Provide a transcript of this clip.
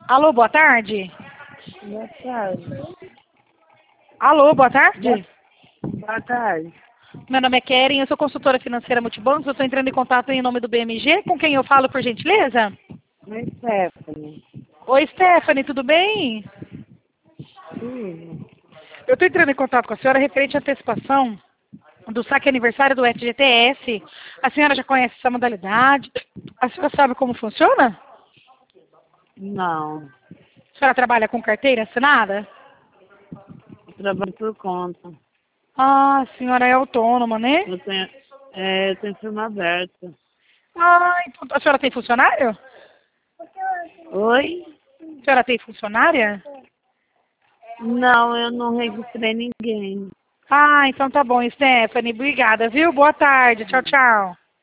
Alô, boa tarde. Boa tarde. Alô, boa tarde. Boa tarde. Meu nome é Keren, eu sou consultora financeira Multibancos. Eu estou entrando em contato em nome do BMG. Com quem eu falo, por gentileza? Oi, Stephanie. Oi, Stephanie, tudo bem? Eu estou entrando em contato com a senhora referente à antecipação do saque aniversário do FGTS. A senhora já conhece essa modalidade? A senhora sabe como funciona? Não, A senhora trabalha com carteira assinada? eu trabalho por conta. Ah, a senhora é autônoma, né? Eu tenho firma aberta. Ah, então a senhora tem funcionário? Oi? A senhora tem funcionária? Não, eu não registrei ninguém. Ah, então tá bom, Stephanie. Obrigada, viu? Boa tarde. Tchau, tchau.